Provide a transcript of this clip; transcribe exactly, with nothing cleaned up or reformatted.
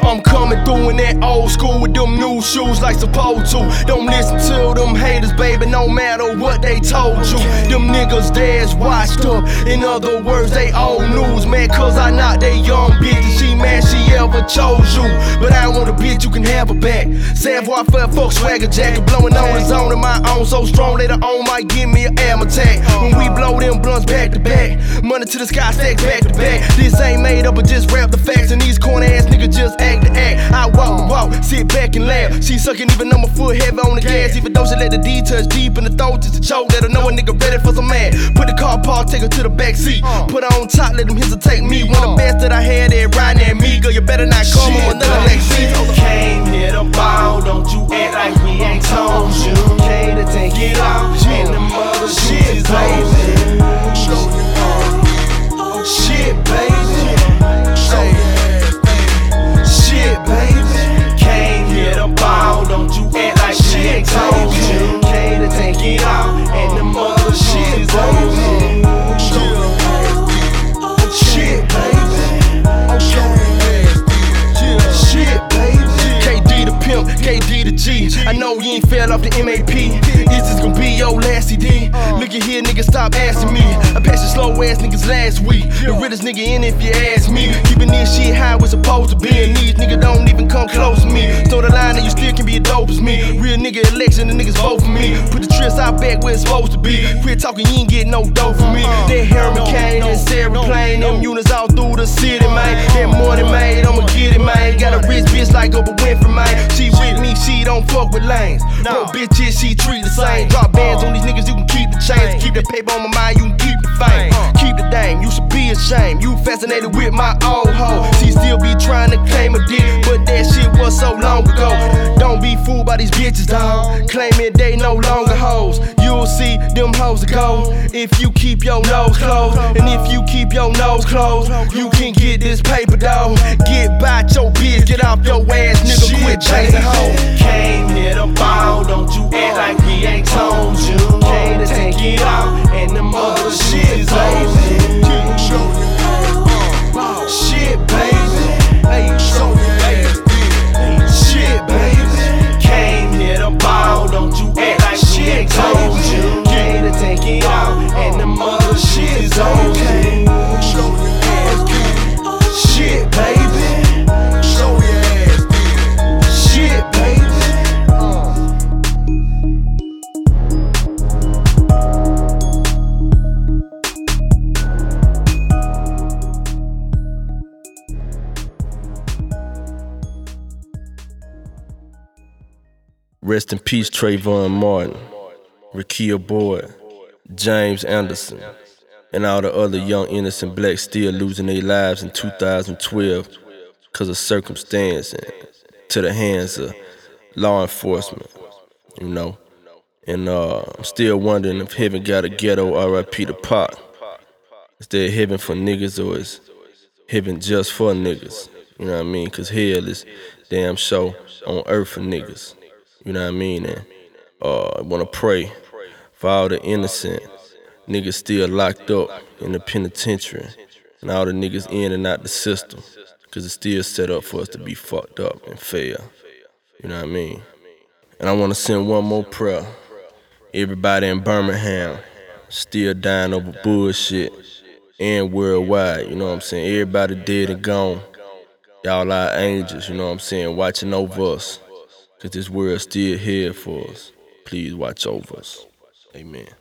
I'm coming through in that old school with them new shoes like supposed to. Don't listen to them haters, baby, no matter what they told you. Them niggas theirs washed up. In other words, they old news, man, cause I knocked that young bitch and she mad she ever chose you. But I want a bitch, you can have her back. Savoy for fuck swagger jacket, blowing on the zone of my own, so strong later on might give me an am attack. When we blow them blunts back to back, money to the sky stacks back to back. This ain't made up, but just rap the facts, and these corny ass niggas just act to act. I walk the walk, sit back and laugh. She sucking even on my foot, heavy on the gas. Even though she let the D touch deep in the throat, just to choke. Let her know a nigga ready for some mad. Put the car park, take her to the back seat. Put her on top, let them hesitate me. One of the best that I had that riding at me. Girl, you better not come on another next seat. Came here to ball, don't you act like we ain't told you. Came to take it off, and the mother shit, baby. Shit, baby. Shit, baby. Came here to ball, don't you act like she ain't told you. Came to take it off, and the mother shit, baby. Shit, baby. Shit, baby. K D the pimp, K D the G. I know you ain't fell off the M A P. Is this gon' be your last C D? Look at here, nigga, stop asking me. I passed the slow ass niggas last week. The realest nigga in if you ask me. Keeping this shit how it's supposed to be. And these niggas don't even come close to me. So the line that you still can be as dope as me. Real nigga election, the niggas vote for me. Put the trips out back where it's supposed to be. Quit talking, you ain't get no dope from me. That Harriman Kane and Sarah Plain. Them units all through the city, man. That money made, I'ma get it, man. Got a rich bitch like Oprah Winfrey, man. She with me, she don't fuck with lanes. No bitches, she treat the same. Drop bands on these niggas, you can keep the chains. Keep that paper on my mind, you can keep the fame. Keep the dame, you should be ashamed. You fascinated with my old hoe. She still be trying to claim a dick, but that shit was so long ago. Don't be fooled by these bitches, dawg. Claiming they no longer hoes. You'll see them hoes go if you keep your nose closed. And if you keep your nose closed, you can get this paper, dawg. Get by your bitch, get off your ass, nigga, quit chasing hoes. Came here to ball, don't you act like we ain't told you. Came to take it off, and the mother shit, baby. Shit, baby. Shit, baby. Came here to ball, don't you act like she ain't told you. Came to take it off, and the mother shit, baby. Shit, baby. Shit, baby. Rest in peace, Trayvon Martin, Rekia Boyd, James Anderson, and all the other young innocent blacks still losing their lives in two thousand twelve because of circumstance and to the hands of law enforcement, you know. And uh, I'm still wondering if heaven got a ghetto R I P to Pac. Is there heaven for niggas or is heaven just for niggas? You know what I mean? Because hell is damn sure on earth for niggas. You know what I mean? And uh, I want to pray for all the innocent niggas still locked up in the penitentiary and all the niggas in and out the system, because it's still set up for us to be fucked up and fail. You know what I mean? And I want to send one more prayer. Everybody in Birmingham still dying over bullshit and worldwide, you know what I'm saying? Everybody dead and gone. Y'all our angels, you know what I'm saying, watching over us. Cause this world's still here for us. Please watch over us. Amen.